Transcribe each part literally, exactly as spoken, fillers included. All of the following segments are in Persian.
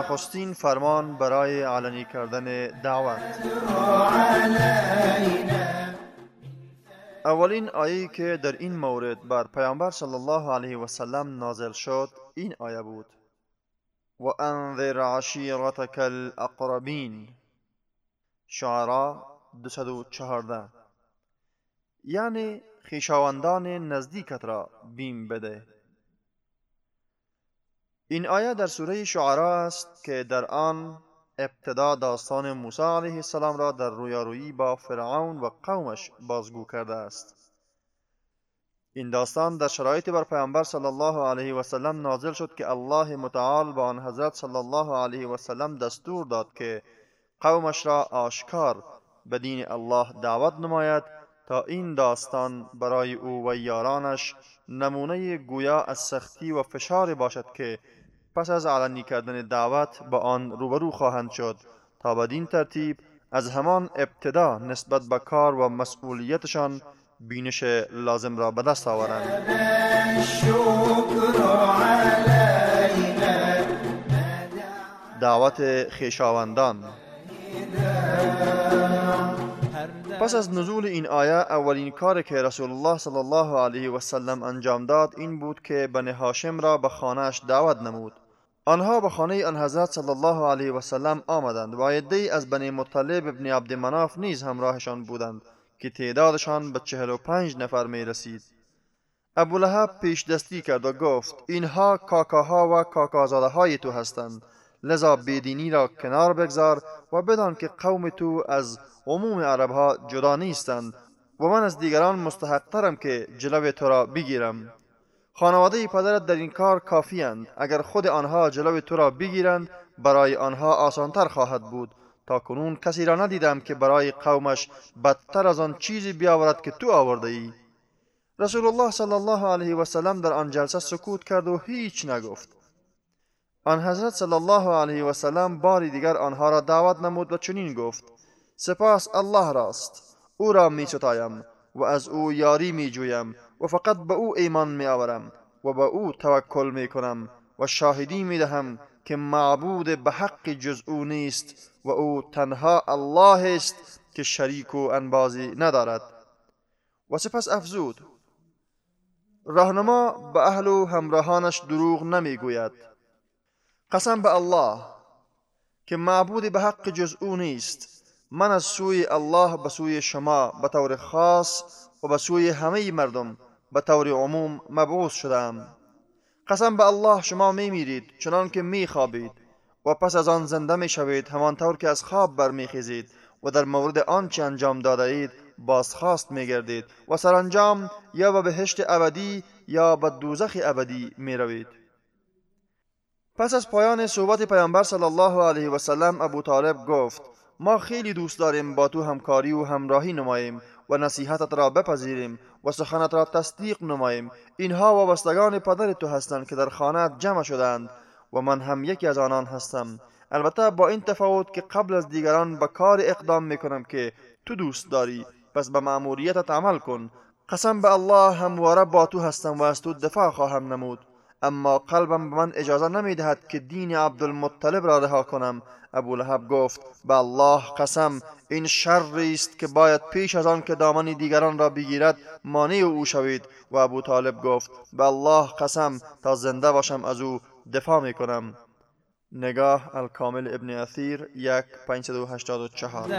نخستین فرمان برای علنی کردن دعوت. اولین آیه‌ای که در این مورد بر پیامبر صلی الله علیه و سلم نازل شد این آیه بود: و انذر عشیرتک الاقربین. شعراء دویست و چهارده. یعنی خویشاوندان نزدیکت را بیم بده. این آیه در سوره شعراء است که در آن ابتدا داستان موسی علیه السلام را در رویارویی با فرعون و قومش بازگو کرده است. این داستان در شرایطی بر پیامبر صلی الله علیه و سلم نازل شد که الله متعال با آن حضرت صلی الله علیه و سلم دستور داد که قومش را آشکار به دین الله دعوت نماید تا این داستان برای او و یارانش نمونه گویا از سختی و فشار باشد که پس از علنی کردن دعوت با آن روبرو خواهند شد، تا بدین ترتیب از همان ابتدا نسبت به کار و مسئولیتشان بینش لازم را به دست آورند. دعوت خویشاوندان. پس از نزول این آیه اولین کاری که رسول الله صلی الله علیه و سلم انجام داد این بود که بنی هاشم را به خانه‌اش دعوت نمود. آنها به خانه آن حضرت صلی الله علیه و سلم آمدند و عده‌ای از بنی مطلب ابن عبد مناف نیز همراهشان بودند که تعدادشان به چهل و پنج نفر می رسید. ابو لهب پیش دستی کرد و گفت: اینها کاکاها و کاکازاده های تو هستند، لذا بیدینی را کنار بگذار و بدان که قوم تو از عموم عربها جدا نیستند و من از دیگران مستحق ترم که جلو تو را بگیرم. خانواده پدرت در این کار کافی اند. اگر خود آنها جلو تو را بگیرند برای آنها آسانتر خواهد بود. تا کنون کسی را ندیدم که برای قومش بدتر از آن چیزی بیاورد که تو آورده ای. رسول الله صلی الله علیه و سلم در آن جلسه سکوت کرد و هیچ نگفت. آن حضرت صلی الله علیه و سلم باری دیگر آنها را دعوت نمود و چنین گفت: سپاس الله راست، او را می ستایم و از او یاری می جویم و فقط به او ایمان می آورم و به او توکل می کنم و شاهدی می دهم که معبود به حق جز او نیست و او تنها الله است که شریک و انبازی ندارد. و سپس افزود: راهنما به اهل و همراهانش دروغ نمی گوید. قسم به الله که معبود به حق جز او نیست، من از سوی الله به سوی شما به طور خاص و به سوی همه مردم به طور عموم مبعوث شدم. قسم به الله شما می میرید چنان که می خوابید و پس از آن زنده می شوید همانطور که از خواب برمی خیزید و در مورد آنچه انجام داده اید بازخواست می گردید و سرانجام یا به بهشت ابدی یا به دوزخ ابدی می روید. پس از پایان صحبت پیامبر صلی الله علیه و سلم ابو طالب گفت: ما خیلی دوست داریم با تو همکاری و همراهی نماییم و نصیحتت را بپذیریم و سخنت را تصدیق نماییم. اینها وابستگان پدر تو هستند که در خانه‌ات جمع شدند و من هم یکی از آنان هستم. البته با این تفاوت که قبل از دیگران به کار اقدام میکنم که تو دوست داری، پس به مأموریتت عمل کن. قسم به الله همواره با تو هستم و از تو دفاع خواهم نمود، اما قلبم به من اجازه نمی دهد که دین عبدالمطلب را رها کنم. ابو لهب گفت: به الله قسم، این شری است که باید پیش از آن که دامن دیگران را بگیرد مانع او شوید. و ابو طالب گفت: به الله قسم، تا زنده باشم از او دفاع می کنم. نگاه الکامل ابن اثیر یک پانصد و هشتاد و چهار.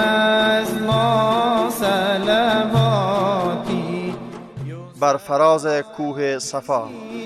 بر فراز کوه صفا.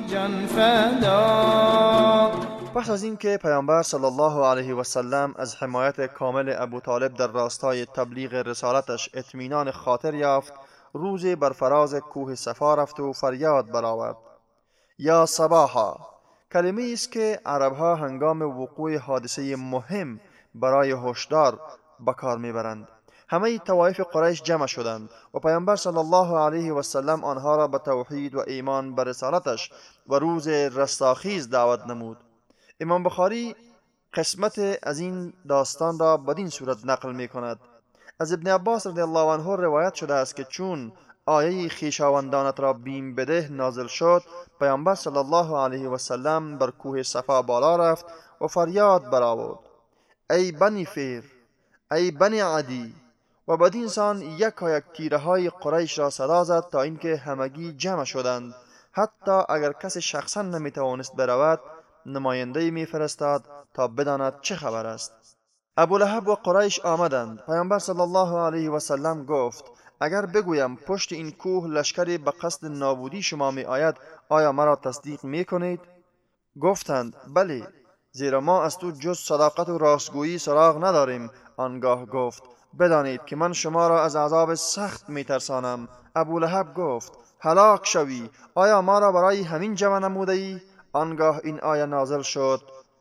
پس از اینکه پیامبر صلی الله علیه و سلم از حمایت کامل ابو طالب در راستای تبلیغ رسالتش اطمینان خاطر یافت، روزی بر فراز کوه صفا رفت و فریاد برآورد: یا صباحا. کلمه است که عربها هنگام وقوع حادثه مهم برای هشدار به کار میبرند. همه طوایف قریش جمع شدند و پیامبر صلی الله علیه و سلم آنها را به توحید و ایمان به رسالتش و روز رستاخیز دعوت نمود. امام بخاری قسمت از این داستان را بدین صورت نقل می کند: از ابن عباس رضی الله عنه روایت شده است که چون آیه خویشاوندانت را بیم بده نازل شد، پیامبر صلی الله علیه و سلم بر کوه صفا بالا رفت و فریاد برآورد: ای بنی فیر، ای بنی عدی. و بدین سان یکایک تیره های قریش را صدا زد تا اینکه همگی جمع شدند. حتی اگر کسی شخصا نمی توانست برود، نماینده می فرستاد تا بداند چه خبر است. ابولهب و قریش آمدند. پیامبر صلی الله علیه و سلم گفت: اگر بگویم پشت این کوه لشکری به قصد نابودی شما می آید، آیا مرا تصدیق می کنید؟ گفتند: بله، زیرا ما از تو جز صداقت و راستگویی سراغ نداریم. آنگاه گفت: بدانید که من شما را از عذاب سخت می ترسانم. ابولهب گفت: هلاک شوی، آیا ما را برای همین جمع نموده ای؟ آنگاه این آیه نازل شد: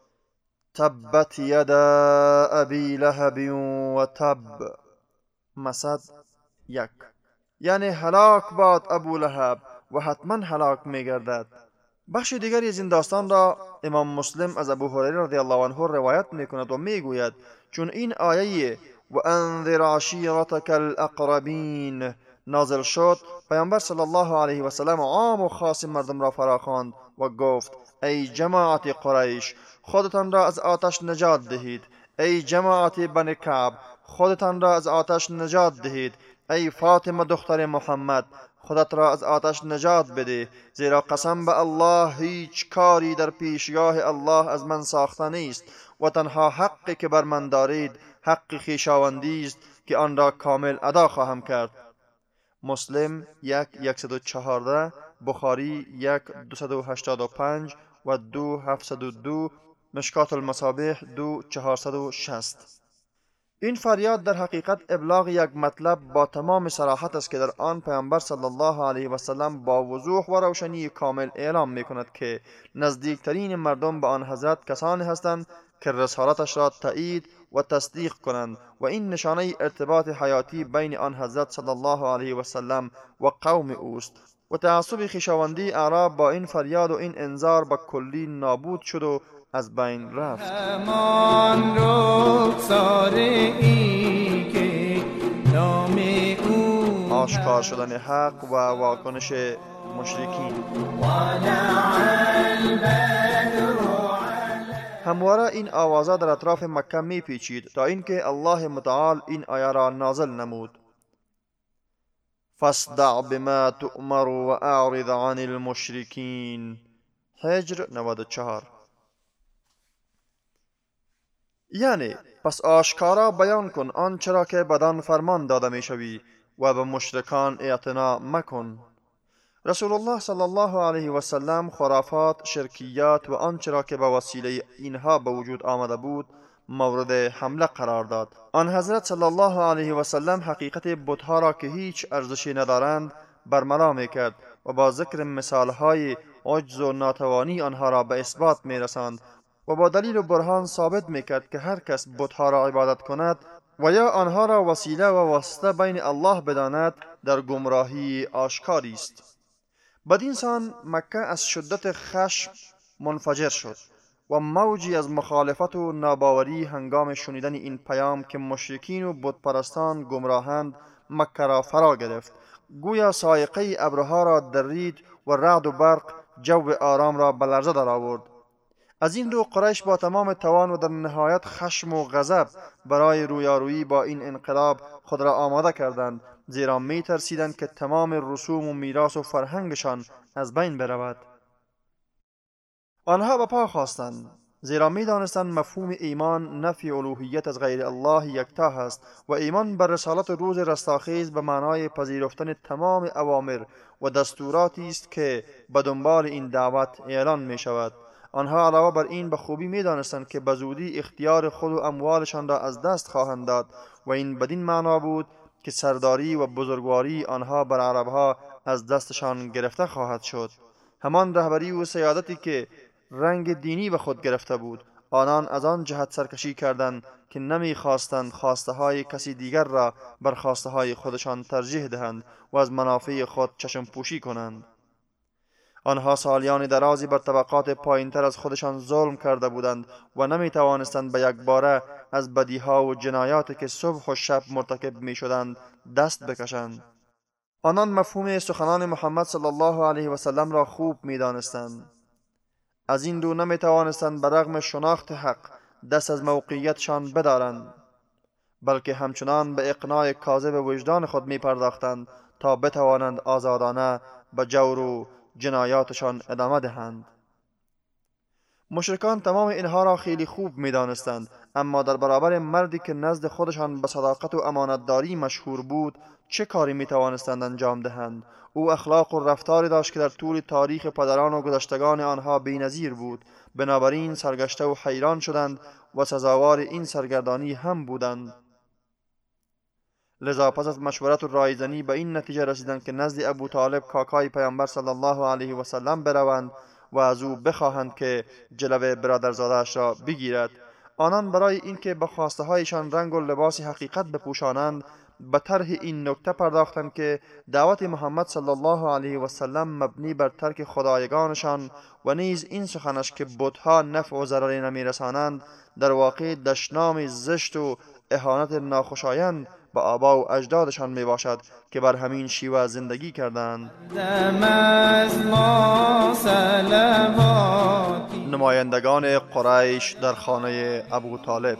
تبت یدا ابی لهب و تب. مسد یک، یعنی هلاک باد ابو لهب و حتما هلاک می گردد. بخش دیگری از این داستان را امام مسلم از ابو هریره رضی الله عنه روایت می کند و می گوید چون این آیه و انذر عشیرتک الاقربین نازل شد، پیامبر صلی الله علیه و سلم عام و خاص مردم را فراخواند و گفت: ای جماعت قریش، خودتان را از آتش نجات دهید. ای جماعت بنی کعب، خودتان را از آتش نجات دهید. ای فاطمه دختر محمد، خودت را از آتش نجات بده، زیرا قسم به الله هیچ کاری در پیشگاه الله از من ساخته نیست و تنها حقی که بر من دارید حق خویشاوندی است که آن را کامل ادا خواهم کرد. مسلم یک صد و چهارده، بخاری یک دویست و هشتاد و پنج و دو هفتصد و دو، مشکات المصابیح دو چهارصد و شصت. این فریاد در حقیقت ابلاغ یک مطلب با تمام صراحت است که در آن پیامبر صلی الله علیه و سلم با وضوح و روشنی کامل اعلام می کند که نزدیکترین مردم به آن حضرت کسانی هستند که رسالتش را تایید و تصدیق کنند و این نشانه ارتباط حیاتی بین آن حضرت صلی الله علیه و سلم و قوم اوست و تعصب خویشاوندی اعراب با این فریاد و این انذار به کلی نابود شد و از بین رفت. همان رخسار ای که نام او آشکار شدن حق و واکنش مشرکین. همواره این آوازه در اطراف مکه می پیچید تا اینکه الله متعال این آیه را نازل نمود: فاصدع بما تؤمر و اعرض عن المشرکین. هجر نود و چهار. یعنی پس آشکارا بیان کن آنچه را که بدان فرمان داده می شوی و به مشرکان اعتنا مکن. رسول الله صلی الله علیه و سلم خرافات، شرکیات و آنچه را که به وسیله اینها به وجود آمده بود مورد حمله قرار داد. آن حضرت صلی الله علیه و سلم حقیقت بت‌ها را که هیچ ارزشی ندارند برملا می کرد و با ذکر مثالهای عجز و ناتوانی آنها را به اثبات می رساند و با دلیل و برهان ثابت می کرد که هر کس بت‌ها را عبادت کند و یا آنها را وسیله و واسطه بین الله بداند در گمراهی آشکاری است. بدین سان مکه از شدت خشم منفجر شد و موجی از مخالفت و ناباوری هنگام شنیدن این پیام که مشرکین و بت پرستان گمراهند مکه را فرا گرفت. گویا صاعقه ابرها را درید و رعد و برق جو آرام را به لرزه درآورد. از این رو قریش با تمام توان و در نهایت خشم و غضب برای رویارویی با این انقلاب خود را آماده کردند، زیرا می ترسیدند که تمام رسوم و میراث و فرهنگشان از بین برود. آنها به پا خواستند، زیرا می دانستند مفهوم ایمان نفی الوهیت از غیر الله یکتا هست و ایمان بر رسالت روز رستاخیز به معنای پذیرفتن تمام اوامر و دستوراتی است که به دنبال این دعوت اعلان می شود. آنها علاوه بر این به خوبی می دانستند که به زودی اختیار خود و اموالشان را از دست خواهند داد و این بدین معنا بود که سرداری و بزرگواری آنها بر عربها از دستشان گرفته خواهد شد. همان رهبری و سیادتی که رنگ دینی به خود گرفته بود، آنان از آن جهت سرکشی کردند که نمی خواستند خواسته های کسی دیگر را بر خواسته های خودشان ترجیح دهند و از منافع خود چشم پوشی کنند. آنها سالیان درازی بر طبقات پایینتر از خودشان ظلم کرده بودند و نمی توانستند به یک باره از بدیها و جنایاتی که صبح و شب مرتکب می شدند دست بکشند. آنان مفهوم سخنان محمد صلی الله علیه و سلم را خوب می دانستند. از این رو نمی توانستند به رغم شناخت حق دست از موقعیتشان بدارند، بلکه همچنان به اقناع کاذب وجدان خود می پرداختند تا بتوانند آزادانه به جور و جنایاتشان ادامه دهند. مشرکان تمام اینها را خیلی خوب می دانستند، اما در برابر مردی که نزد خودشان به صداقت و امانتداری مشهور بود چه کاری می توانستند انجام دهند؟ او اخلاق و رفتاری داشت که در طول تاریخ پدران و گذشتگان آنها بی‌نظیر بود. بنابراین سرگشته و حیران شدند و سزاوار این سرگردانی هم بودند. لذا پس از مشورت و رایزنی به این نتیجه رسیدند که نزد ابو طالب کاکای پیامبر صلی الله علیه و سلم بروند و از او بخواهند که جلوه برادرزاده‌اش را بگیرد. آنان برای اینکه به خواسته هایشان رنگ و لباس حقیقت بپوشانند به طرح این نکته پرداختند که دعوت محمد صلی الله علیه و سلم مبنی بر ترک خدایگانشان و نیز این سخنش که بت‌ها نفع و ضرری نمیرسانند در واقع دشنام زشت و اهانت ناخوشایند به آبا و اجدادشان می باشد که بر همین شیوه زندگی کردند. نمایندگان قریش در خانه ابو طالب.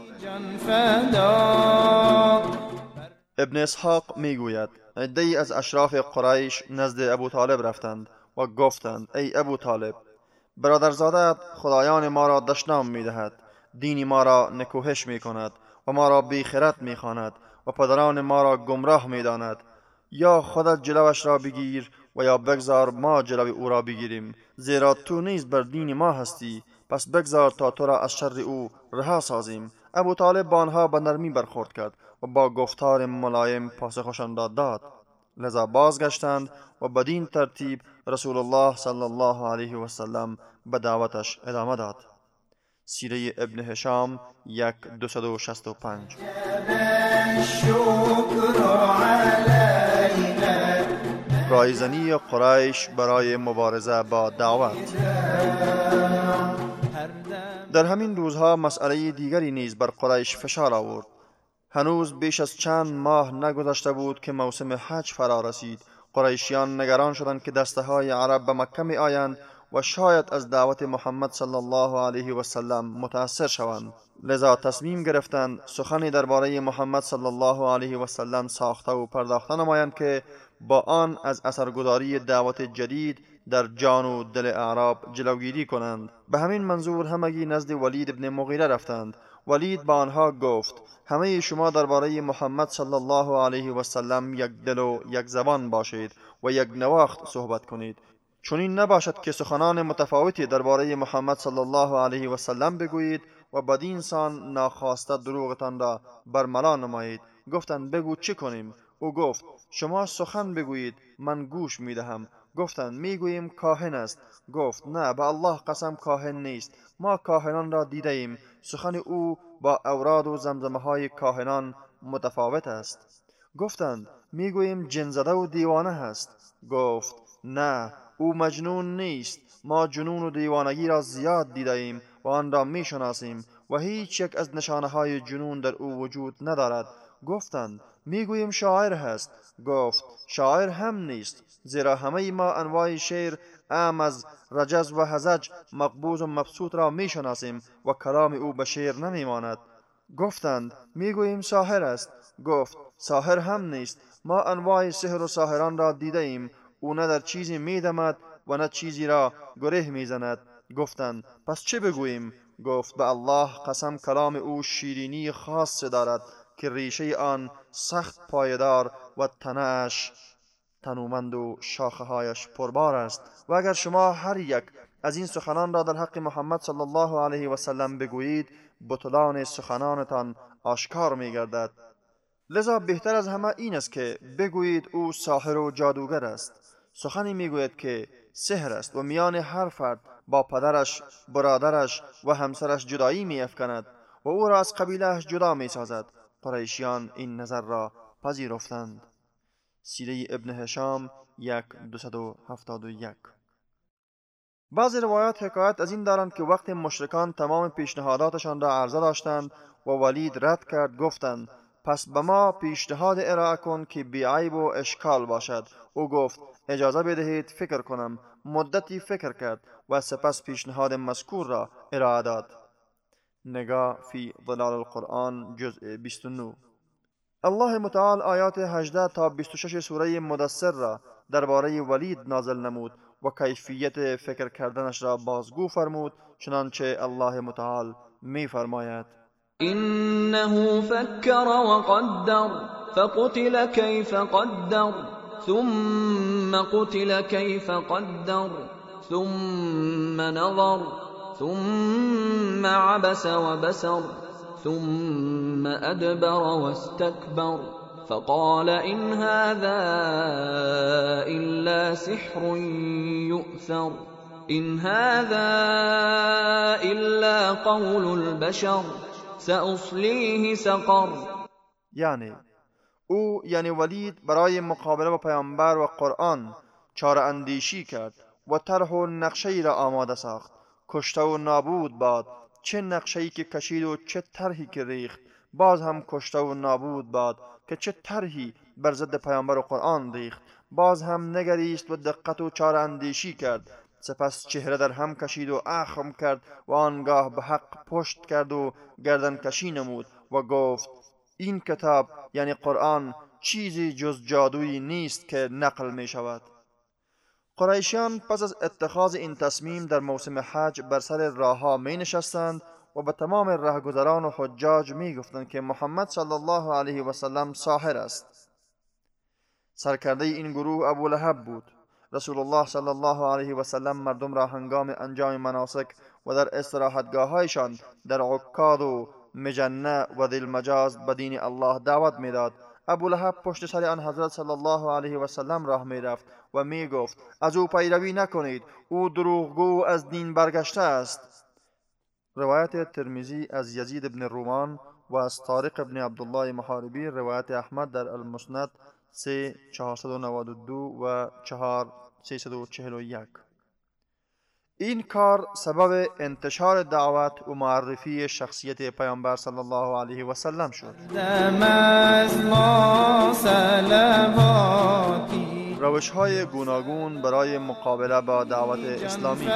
ابن اسحاق می گوید عده‌ای از اشراف قریش نزد ابو طالب رفتند و گفتند ای ابو طالب، برادرزادت خدایان ما را دشنام می دهد، دین ما را نکوهش می کند و ما را بیخرد می خواند و پدران ما را گمراه می داند. یا خودت جلوش را بگیر و یا بگذار ما جلو او را بگیریم، زیرا تو نیز بر دین ما هستی، پس بگذار تا تو را از شر او رها سازیم. ابو طالب با آنها به نرمی برخورد کرد و با گفتار ملایم پاسخشان را داد. لذا بازگشتند و بدین ترتیب رسول الله صلی الله علیه و سلم به دعوتش ادامه داد. سیره ابن هشام یک دویست و شصت و پنج. رایزنی قریش برای مبارزه با دعوت. در همین روزها مسئله دیگری نیز بر قریش فشار آورد. هنوز بیش از چند ماه نگذشته بود که موسم حج فرا رسید. قریشیان نگران شدند که دسته های عرب به مکه می آیند و شاید از دعوت محمد صلی الله علیه و سلم متاثر شوند. لذا تصمیم گرفتند سخنی درباره محمد صلی الله علیه و سلم ساخته و پرداخته نمایند که با آن از اثرگذاری دعوت جدید در جان و دل اعراب جلوگیری کنند. به همین منظور همگی نزد ولید ابن مغیره رفتند. ولید با آنها گفت همه شما درباره محمد صلی الله علیه و سلم یک دل و یک زبان باشید و یک نواخت صحبت کنید. چون این نباشد که سخنان متفاوتی درباره محمد صلی الله علیه و سلم بگویید و بدین سان ناخواسته دروغتان را برملا نمایید. گفتند بگو چه کنیم؟ او گفت شما سخن بگویید من گوش می دهم. گفتند می گوییم کاهن است. گفت نه، به الله قسم کاهن نیست، ما کاهنان را دیده ایم. سخن او با اوراد و زمزمه های کاهنان متفاوت است. گفتند می گوییم جن زده و دیوانه هست. گفت نه، او مجنون نیست، ما جنون و دیوانگی را زیاد دیده ایم و آن را می شناسیم و هیچ یک از نشانه های جنون در او وجود ندارد. گفتند می گوییم شاعر هست. گفت شاعر هم نیست، زیرا همه ما انواع شعر اعم از رجز و هزج مقبوض و مبسوط را می شناسیم و کلام او به شعر نمی ماند. گفتند می گوییم ساحر است. گفت ساحر هم نیست، ما انواع سحر و ساحران را دیده ایم، او نه در چیزی می دمد و نه چیزی را گره می زند. گفتند پس چه بگوییم؟ گفت به الله قسم کلام او شیرینی خاص دارد که ریشه آن سخت پایدار و تنه‌اش تنومند و شاخه هایش پربار است. و اگر شما هر یک از این سخنان را در حق محمد صلی الله علیه و سلم بگویید بطلان سخنانتان آشکار می گردد. لذا بهتر از همه این است که بگویید او ساحر و جادوگر است. سخنی میگوید که سحر است و میان هر فرد با پدرش، برادرش و همسرش جدایی می افکند و او را از قبیلهش جدا می سازد. قریشیان این نظر را پذیرفتند. سیره ابن هشام یک دویست و هفتاد و یک. بعضی روایات حکایت از این دارند که وقتی مشرکان تمام پیشنهاداتشان را عرضه داشتند و ولید رد کرد، گفتند پس به ما پیشنهاد ارائه کن که بیعیب و اشکال باشد. او گفت اجازه بدهید فکر کنم. مدتی فکر کرد و سپس پیشنهاد مذکور را ارائه داد. نگاه فی ظلال القرآن جزء بیست و نه. الله متعال آیات هجده تا بیست و شش سوره مدثر را درباره ولید نازل نمود و کیفیت فکر کردنش را بازگو فرمود، چنانچه الله متعال می فرماید إنه فكر وقدر فقتل كيف قدر ثم قتل كيف قدر ثم نظر ثم عبس وبسر ثم أدبر واستكبر فقال إن هذا إلا سحر يؤثر إن هذا إلا قول البشر سأصليه سقر. یعنی او یعنی ولید برای مقابله با پیامبر و قرآن چاره اندیشی کرد و طرح و نقشه‌ای را آماده ساخت. کشته و نابود باد. چه نقشه‌ای که کشید و چه طرحی که ریخت. باز هم کشته و نابود باد که چه طرحی بر ضد پیامبر و قرآن ریخت. باز هم نگریست و دقت و چاره اندیشی کرد. سپس چهره در هم کشید و اخم کرد و آنگاه به حق پشت کرد و گردن کشی نمود و گفت این کتاب یعنی قرآن چیزی جز جادویی نیست که نقل می شود. قریشیان پس از اتخاذ این تصمیم در موسم حج بر سر راهها می نشستند و به تمام رهگذران و حجاج می گفتند که محمد صلی الله علیه و سلم ساحر است. سرکرده این گروه ابو لهب بود. رسول الله صلی الله علیه و سلم مردم را هنگام انجام مناسک و در استراحتگاهایشان در عکاظ و مجنه و ذی المجاز به دین الله دعوت میداد. ابو لهب پشت سر آن حضرت صلی الله علیه و سلم راه می رفت و می گفت از او پیروی نکنید، او دروغگو از دین برگشته است. روایت ترمذی از یزید بن رومان و از طارق بن عبدالله محاربی. روایت احمد در المسند سه چهارصد و نود و دو و چهار سیصد و چهل و یک. این کار سبب انتشار دعوت و معرفی شخصیت پیامبر صلی الله علیه و سلم شد. روش های گوناگون برای مقابله با دعوت اسلامی.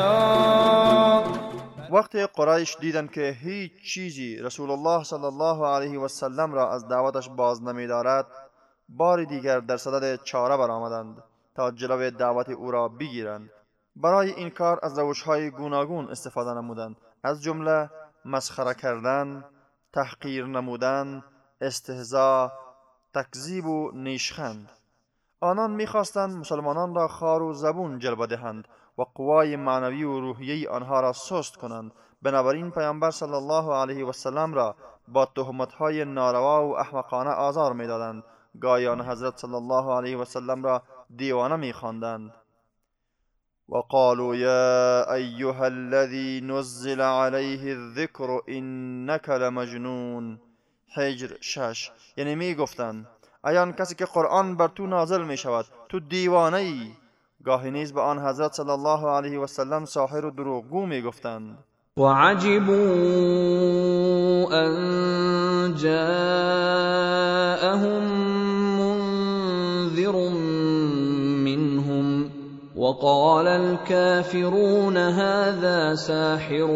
وقتی قریش دیدند که هیچ چیزی رسول الله صلی الله علیه و سلم را از دعوتش باز نمی دارد، بار دیگر در صدد چاره برآمدند تا جلوی دعوت او را بگیرند. برای این کار از روش‌های گوناگون استفاده نمودند، از جمله مسخره کردن، تحقیر نمودن، استهزاء، تکذیب و نیشخند. آنان می‌خواستند مسلمانان را خار و زبون جلوه دهند و قوای معنوی و روحیه آنها را سست کنند. بنابراین پیامبر صلی الله علیه و سلم را با تهمت‌های ناروا و احمقانه آزار می‌دادند. گاهی آن حضرت صلی الله علیه و سلم را دیوانه می‌خواندند. وقالوا يا أيها الذي نزل عليه الذكر إنك لمجنون. حجر شش. یعنی می گفتند ای آن کسی که قرآن بر تو نازل می شود، تو دیوانه ای. گاهی نیز به آن حضرت صلی الله علیه و سلم ساحر و دروغگو می گفتند. وعجبوا أن جاءهم منذر منهم وقال الكافرون هذا ساحر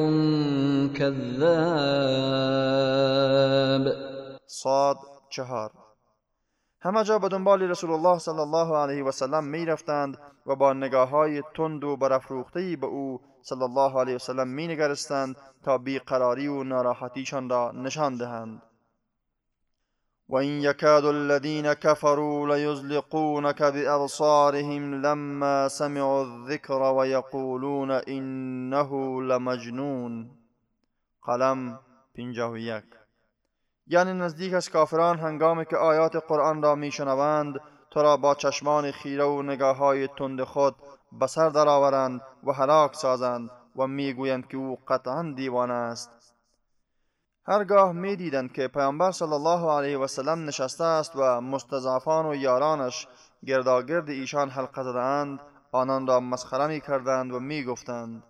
كذاب. صاد چهار. همه جا به دنبال رسول الله صلی الله علیه و سلم می رفتند و با نگاه‌های تند و برافروخته‌ای به او صلی الله علیه و سلم می نگرستند تا بیقراری و ناراحتیشان را نشان دهند. و این یکاد الذین کفروا لیزلقونک بأبصارهم لما سمعوا الذکر و یقولون انه لمجنون. قلم پنجاه و یک. یعنی نزدیک از کافران هنگامی که آیات قرآن را میشنوند تو را با چشمان خیره و نگاه‌های تند خود به سر درآورند و هلاک سازند و میگویند که او قطعا دیوانه است. هرگاه میدیدند که پیامبر صلی الله علیه و سلم نشسته است و مستضعفان و یارانش گرداگرد ایشان حلقه زده‌اند، آنان را مسخره میکردند و میگفتند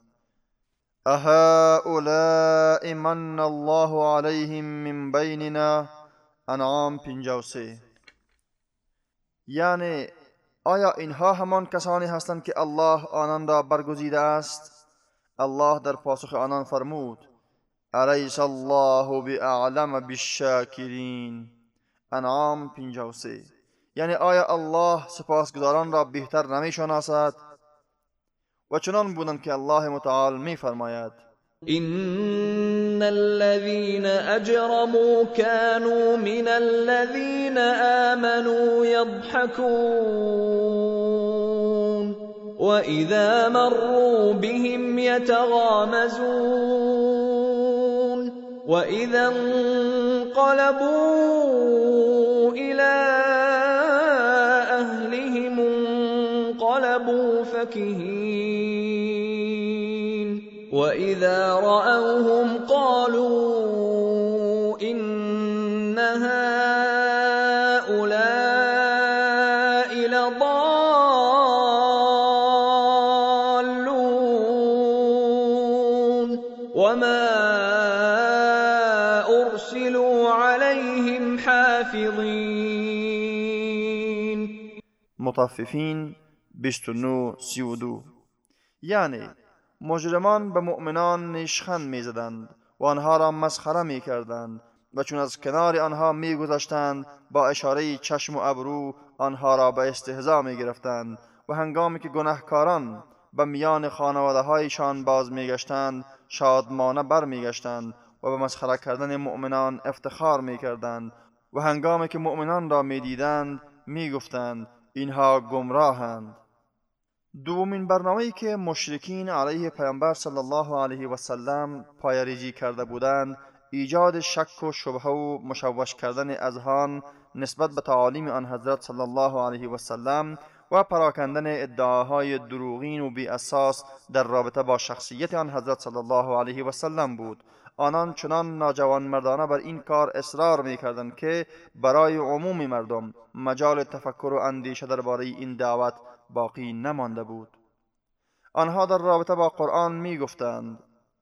اهؤلاء من الله علیهم من بیننا انعام پنجاه و سه. یعنی آیا اینها همان کسانی هستند که الله آنان را برگزیده است؟ الله در پاسخ آنان فرمود: الیس الله باعلم بالشاکرین. انعام پنجاه و سه. یعنی آیا الله سپاسگزاران را بهتر نمی شناسد؟ و چنان بودند که الله متعال می فرماید: إن الذين أجرموا كانوا من الذين آمنوا يضحكون وإذا مروا بهم يتغامزون وإذا انقلبوا إلى أهلهم انقلبوا فكهين وَإِذَا رَأَوْهُمْ قَالُوا إِنَّ هَؤُلَاءِ لَضَالُّونَ وَمَا أُرْسِلُوا عَلَيْهِمْ حَافِظِينَ. مطففین بیست و نه سی و دو. یعنی مجرمان به مؤمنان نیشخند می زدند و آنها را مسخره می کردند و چون از کنار آنها می گذشتند با اشاره چشم و ابرو آنها را به استهزا می گرفتند و هنگامی که گناهکاران به میان خانواده هایشان باز می گشتند شادمانه بر می گشتند و به مسخره کردن مؤمنان افتخار می کردند و هنگامی که مؤمنان را می دیدند می گفتند اینها گمراهند. دومین برنامه‌ای که مشرکین علیه پیامبر صلی الله علیه و سلم پایه‌ریزی کرده بودند ایجاد شک و شبهه و مشوش کردن اذهان نسبت به تعالیم آن حضرت صلی الله علیه و سلم و پراکندن ادعاهای دروغین و بی اساس در رابطه با شخصیت آن حضرت صلی الله علیه و سلم بود. آنان چنان ناجوان مردانه بر این کار اصرار می کردند که برای عموم مردم مجال تفکر و اندیشه درباره این دعوت باقی نمانده بود. آنها در رابطه با قرآن می گفتند: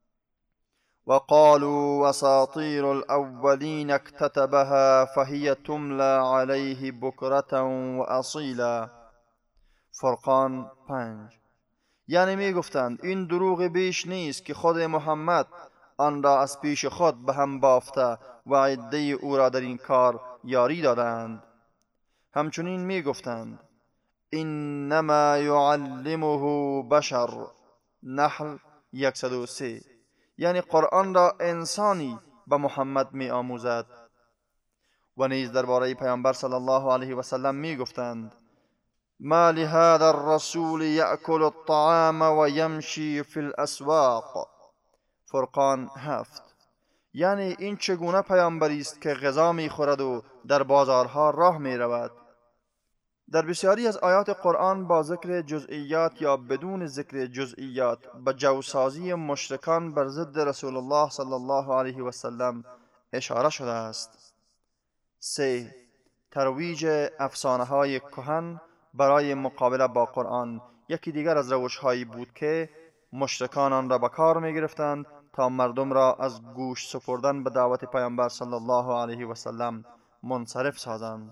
وقالوا اساطیر الاولین اکتتبها فهی تملی علیه بکرة و اصیلا. فرقان پنج. یعنی می گفتند این دروغ بیش نیست که خود محمد آن را از پیش خود به هم بافته و عده او را در این کار یاری دادند. همچنین می گفتند انما یعلمه بشر. نحل صد و سه. یعنی قرآن را انسانی به محمد می آموزد. و نیز درباره پیامبر صلی الله علیه و سلم می گفتند ما لهذا الرسول یأکل الطعام و یمشی فی الاسواق. فرقان هفت. یعنی این چگونه پیامبری است که غذا می خورد و در بازارها راه می رود. در بسیاری از آیات قرآن با ذکر جزئیات یا بدون ذکر جزئیات به جوسازی مشرکان بر ضد رسول الله صلی الله علیه و سلم اشاره شده است. سه. ترویج افسانه های کهن برای مقابله با قرآن یکی دیگر از روش هایی بود که مشرکان آن را به کار می گرفتند تا مردم را از گوش سپردن به دعوت پیامبر صلی الله علیه و سلم منصرف سازند.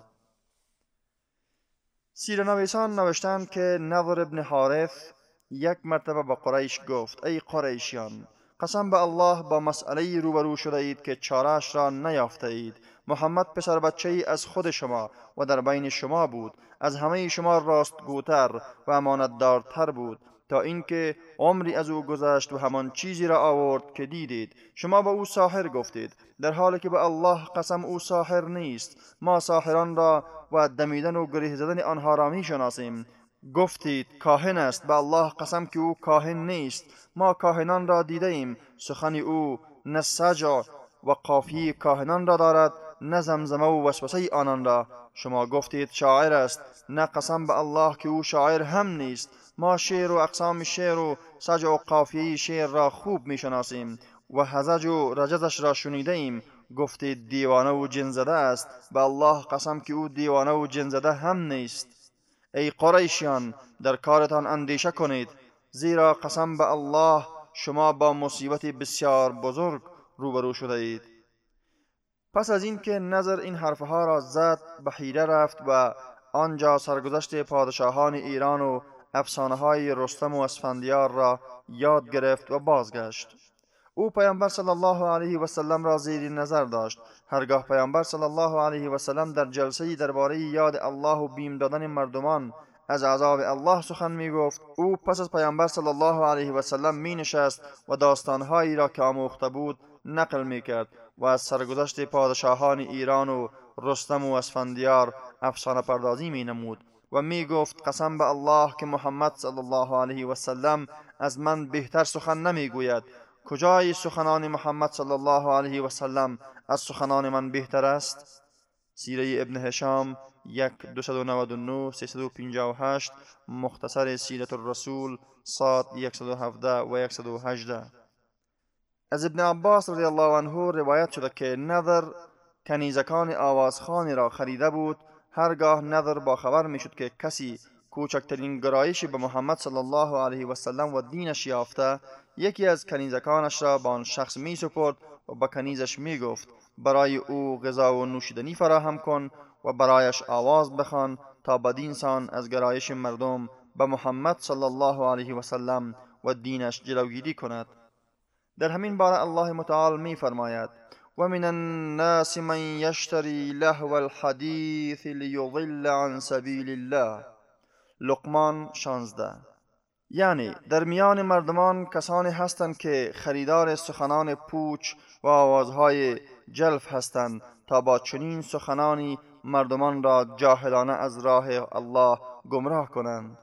سیره‌نویسان نوشتند که نضر ابن حارث یک مرتبه به قریش گفت ای قریشیان، قسم به الله با مسئله روبرو شده اید که چاره‌اش را نیافته اید. محمد پسر بچه ای از خود شما و در بین شما بود، از همه شما راستگوتر و امانتدارتر بود، تا اینکه عمری از او گذشت و همان چیزی را آورد که دیدید. شما به او ساحر گفتید، در حالی که به الله قسم او ساحر نیست. ما ساحران را و دمیدن و گره زدن آنها را می شناسیم. گفتید کاهن است، به الله قسم که او کاهن نیست. ما کاهنان را دیده ایم، سخن او نه سجع و قافیه کاهنان را دارد نه زمزمه و وسوسه آنان را. شما گفتید شاعر است، نه قسم به الله که او شاعر هم نیست. ما شعر و اقسام شعر و سجع و قافیه شعر را خوب می شناسیم و هزج و رجزش را شنیده ایم. گفتید دیوانه و جن زده است، به الله قسم که او دیوانه و جن زده هم نیست. ای قریشیان، در کارتان اندیشه کنید، زیرا قسم به الله شما با مصیبت بسیار بزرگ روبرو شده اید. پس از این که نظر این حرفها را زد به حیره رفت و آنجا سرگذشت پادشاهان ایران و افسانه های رستم و اسفندیار را یاد گرفت و بازگشت. او پیامبر صلی الله علیه و سلم را زیر نظر داشت. هرگاه پیامبر صلی الله علیه و سلم در جلسه‌ای درباره یاد الله و بیم دادن مردمان از عذاب الله سخن می گفت، او پس از پیامبر صلی الله علیه و سلم می نشست و داستانهایی را که آموخته بود نقل می کرد و از سرگذشت پادشاهان ایران و رستم و اسفندیار افسانه پردازی می نمود و می گفت قسم به الله که محمد صلی الله علیه و سلم از من بهتر سخن نمی گوید. کجای سخنان محمد صلی الله علیه و سلم از سخنان من بهتر است؟ سیره ابن هشام یک دویست و نود و نه سیصد و پنجاه و هشت، مختصر سیرت الرسول صاد صد و هفده و صد و هجده. از ابن عباس رضی الله عنه روایت شده که نضر کنیزکان آوازخانی را خریده بود. هرگاه نضر با خبر می شد که کسی کوچکترین گرایشی به محمد صلی الله علیه و سلم و دینش یافته، یکی از کنیزکانش را به آن شخص می سپرد و به کنیزش می گفت برای او غذا و نوشیدنی فراهم کن و برایش آواز بخوان تا بدین سان از گرایش مردم به محمد صلی الله علیه و سلم و دینش جلوگیری کند. در همین باره الله متعال می فرماید و من الناس من یشتری لهو الحدیث لیضل عن سبیل الله. لقمان شانزده. یعنی در میان مردمان کسانی هستند که خریدار سخنان پوچ و آوازهای جلف هستند تا با چنین سخنانی مردمان را جاهلانه از راه الله گمراه کنند.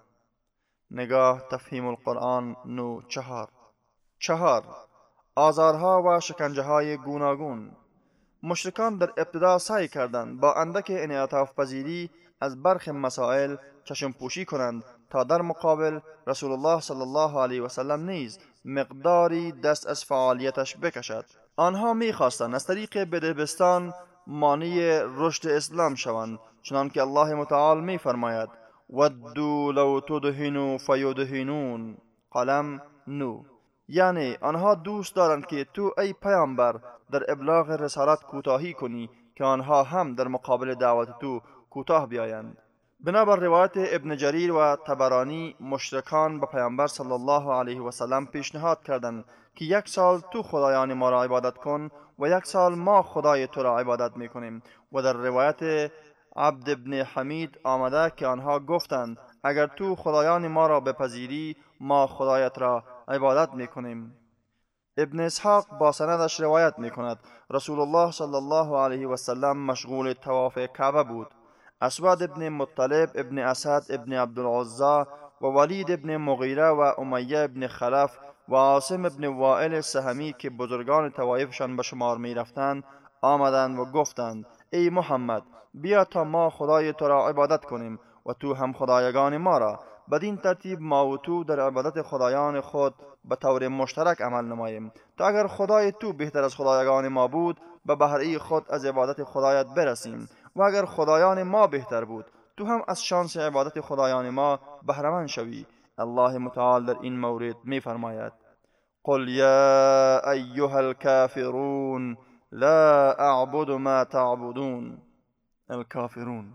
نگاه تفهیم القرآن نو چهار. چهار. آزارها و شکنجه های گوناگون. مشرکان در ابتدا سعی کردند با اندک انعطاف پذیری از برخی مسائل چشم پوشی کنند تا در مقابل رسول الله صلی الله علیه و سلم نیز مقداری دست از فعالیتش بکشد. آنها می‌خواستند از طریق بدبستان مانع رشد اسلام شوند، چنانکه الله متعال می‌فرماید ودوا لو تدهنوا فیدهنون. قلم نو. یعنی آنها دوست دارند که تو ای پیامبر در ابلاغ رسالت کوتاهی کنی که آنها هم در مقابل دعوت تو کوتاه بیایند. بنابر روایت ابن جریر و طبرانی، مشرکان به پیامبر صلی الله علیه و سلم پیشنهاد کردند که یک سال تو خدایان ما را عبادت کن و یک سال ما خدای تو را عبادت میکنیم. و در روایت عبد ابن حمید آمده که آنها گفتند اگر تو خدایان ما را بپذیری ما خدایت را عبادت میکنیم. ابن اسحاق با سندش روایت میکند رسول الله صلی الله علیه و سلم مشغول طواف کعبه بود. اسود ابن مطلب ابن اسد ابن عبدالعزا و ولید ابن مغیره و امیه ابن خلف و عاصم ابن وائل سهمی که بزرگان طوایفشان به شمار می رفتند آمدند و گفتند ای محمد بیا تا ما خدای تو را عبادت کنیم و تو هم خدایگان ما را. بدین ترتیب ما و تو در عبادت خدایان خود به طور مشترک عمل نماییم تا اگر خدای تو بهتر از خدایگان ما بود به بهره خود از عبادت خدایت برسیم و اگر خدایان ما بهتر بود تو هم از شانس عبادت خدایان ما بهره‌مند شوی. الله متعال در این مورد می فرماید قل یا ایها الکافرون لا اعبد ما تعبدون. الکافرون.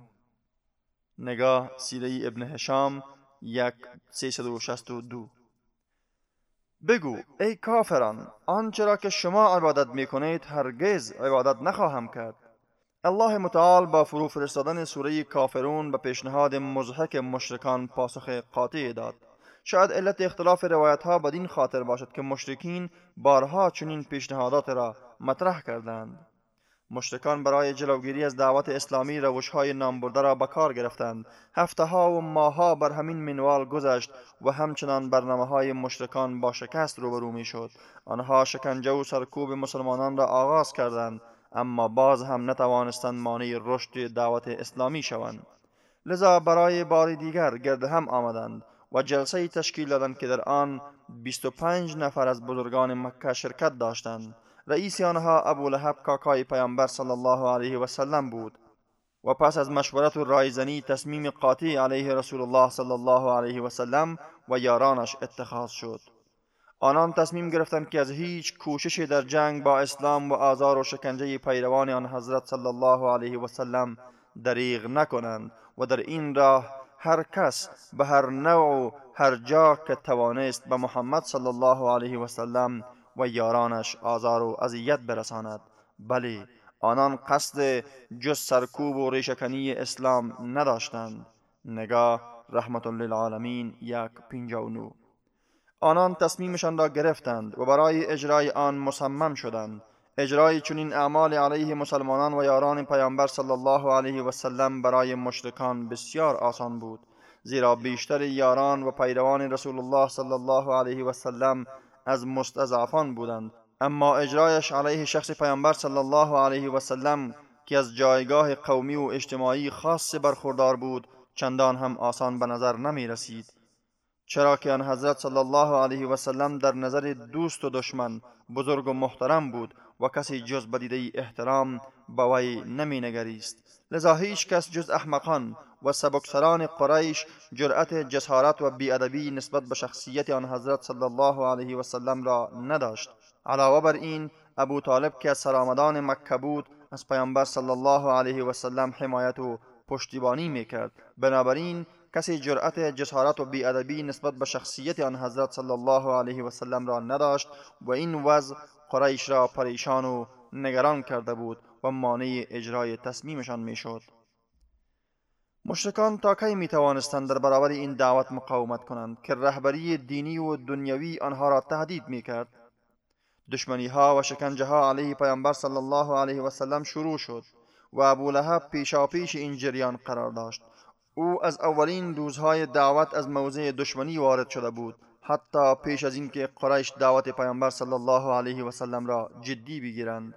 نگاه سیره ابن هشام یک سیصد و شصت و دو. بگو ای کافران آنچه را که شما عبادت می کنید هرگز عبادت نخواهم کرد. الله متعال با فرو فرستادن سوره کافرون به پیشنهاد مضحک مشرکان پاسخ قاطع داد. شاید علت اختلاف روایت ها بدین خاطر باشد که مشرکین بارها چنین پیشنهادات را مطرح کردند. مشرکان برای جلوگیری از دعوت اسلامی روش‌های نامبرده را به کار گرفتند. هفته‌ها و ماه‌ها بر همین منوال گذشت و همچنان برنامه‌های مشرکان با شکست روبرو می‌شد. آنها شکنجه و سرکوب مسلمانان را آغاز کردند، اما باز هم نتوانستند مانع رشد دعوت اسلامی شوند. لذا برای بار دیگر گرد هم آمدند و جلسه‌ای تشکیل دادند که در آن بیست و پنج نفر از بزرگان مکه شرکت داشتند. رئیس آنها ابو لهب کاکای پیامبر صلی الله علیه و سلم بود و پس از مشورت و رایزنی تصمیم قاطع علیه رسول الله صلی الله علیه و سلم و یارانش اتخاذ شد. آنان تصمیم گرفتند که از هیچ کوششی در جنگ با اسلام و آزار و شکنجه پیروان آن حضرت صلی الله علیه و سلم دریغ نکنند و در این راه هر کس به هر نوع و هر جا که توانست به محمد صلی الله علیه و سلم و یارانش آزار و اذیت برساند. بلی، آنان قصد جز سرکوب و ریشه‌کنی اسلام نداشتند. نگاه رحمت للعالمین یک پنجاه و نه. آنان تصمیمشان را گرفتند و برای اجرای آن مصمم شدند. اجرای چنین اعمال علیه مسلمانان و یاران پیامبر صلی الله علیه و سلم برای مشرکان بسیار آسان بود، زیرا بیشتر یاران و پیروان رسول الله صلی الله علیه و سلم از مستضعفان بودند. اما اجرایش علیه شخص پیامبر صلی الله علیه و سلم که از جایگاه قومی و اجتماعی خاص برخوردار بود چندان هم آسان به نظر نمی رسید، چرا که آن حضرت صلی الله علیه و سلم در نظر دوست و دشمن بزرگ و محترم بود و کسی جز به دیده احترام به وی نمی نگریست. لذا هیچ کس جز احمقان و سبکسران قریش جرأت جسارت و بیادبی نسبت به شخصیت آن حضرت صلی الله علیه و سلم را نداشت. علاوه بر این، ابو طالب که از سرآمدان مکه بود از پیامبر صلی الله علیه و سلم حمایت و پشتیبانی میکرد. بنابراین کسی جرأت جسارت و بیادبی نسبت به شخصیت آن حضرت صلی الله علیه و سلم را نداشت و این وضع قریش را پریشان و نگران کرده بود و مانع اجرای تصمیمشان میشد. مشرکان تا کی می توانستند در برابر این دعوت مقاومت کنند که رهبری دینی و دنیوی آنها را تهدید می کرد؟ دشمنی ها و شکنجه ها علیه پیامبر صلی الله علیه و سلم شروع شد و ابو لهب پیشاپیش این جریان قرار داشت. او از اولین روزهای دعوت از موضع دشمنی وارد شده بود، حتی پیش از اینکه قریش دعوت پیامبر صلی الله علیه و سلم را جدی بگیرند.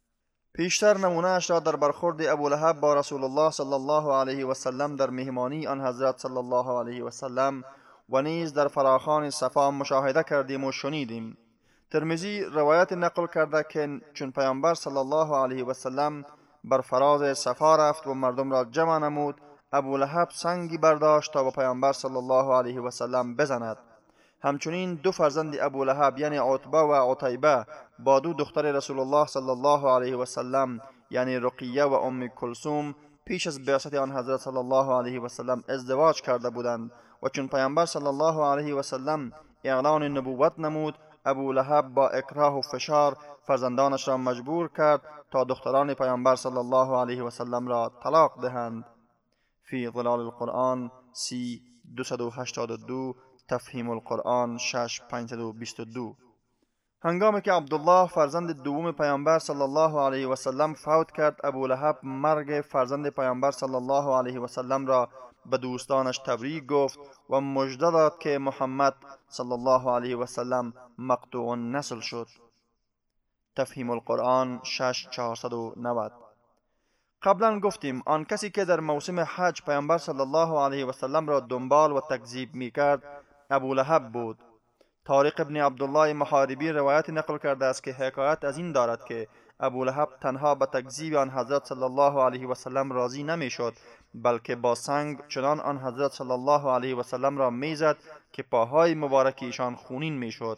پیشتر نمونه اش را در برخورد ابو لهب با رسول الله صلی الله علیه و سلم در مهمانی آن حضرت صلی الله علیه و سلم و نیز در فراخوان صفا مشاهده کردیم و شنیدیم. ترمذی روایت نقل کرده که چون پیامبر صلی الله علیه و سلم بر فراز صفا رفت و مردم را جمع نمود، ابو لهب سنگی برداشت تا به پیامبر صلی الله علیه و سلم بزند. همچنین دو فرزند ابو لهب یعنی عتبه و عتیبه با دو دختر رسول الله صلی الله علیه و سلم یعنی رقیه و ام کلثوم پیش از بعثت آن حضرت صلی الله علیه و سلم ازدواج کرده بودند و چون پیامبر صلی الله علیه و سلم اعلان نبوت نمود، ابو لهب با اکراه و فشار فرزندانش را مجبور کرد تا دختران پیامبر صلی الله علیه و سلم را طلاق دهند. فی ظلال القرآن سی دویست و هشتاد و دو، تفهیم القرآن شش پانصد و بیست و دو. هنگامی که عبدالله فرزند دوم پیامبر صلی الله علیه و سلم فوت کرد، ابو لهب مرگ فرزند پیامبر صلی الله علیه و سلم را به دوستانش تبریک گفت و مژده داد که محمد صلی الله علیه و سلم مقطوع النسل شد. تفهیم القرآن شش چهارصد و نود. قبلا گفتیم آن کسی که در موسم حج پیامبر صلی الله علیه و سلم را دنبال و تکذیب می کرد ابو لهب بود. طارق ابن عبدالله محاربی روایت نقل کرده است که حکایت از این دارد که ابو لهب تنها به تکذیب آن حضرت صلی الله علیه و سلم راضی نمی شد، بلکه با سنگ چنان آن حضرت صلی الله علیه و سلم را میزد که پاهای مبارک ایشان خونین می شد.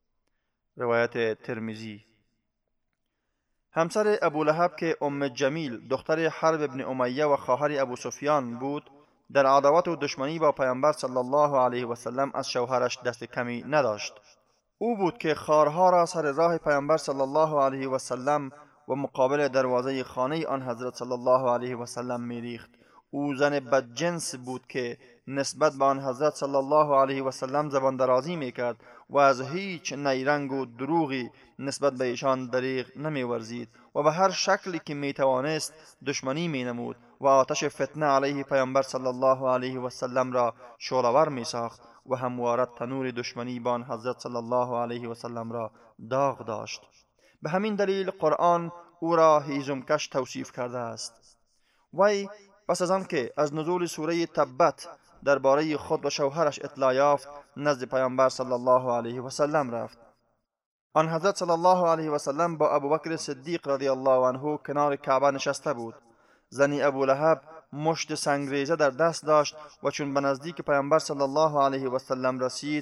روایت ترمذی. همسر ابو لهب که ام جمیل دختر حرب ابن امیه و خواهر ابو سفیان بود، در عداوت و دشمنی با پیامبر صلی الله علیه و سلم از شوهرش دست کمی نداشت. او بود که خارها را سر راه پیامبر صلی الله علیه و سلم و مقابل دروازه خانه آن حضرت صلی الله علیه و سلم میریخت. او زن بدجنس بود که نسبت به آن حضرت صلی الله علیه و سلم زبان درازی میکرد و از هیچ نیرنگ و دروغی نسبت به ایشان دریغ نمیورزید و به هر شکلی که میتوانست دشمنی مینمود و آتش فتنه علیه پیامبر صلی الله علیه و سلم را شعله‌ور میساخت و همواره تنور دشمنی با آن حضرت صلی الله علیه و سلم را داغ داشت. به همین دلیل قرآن او را هیزمکش توصیف کرده است. وی پس از آنکه از نزول سوره تبت درباره خود و شوهرش اطلاع یافت، نزد پیامبر صلی الله علیه و سلم رفت. آن حضرت صلی الله علیه و سلم با ابوبکر صدیق رضی الله عنه کنار کعبه نشسته بود. زنی ابو لهب مشت سنگریزه در دست داشت و چون به نزدیک پیامبر صلی الله علیه و سلم رسید،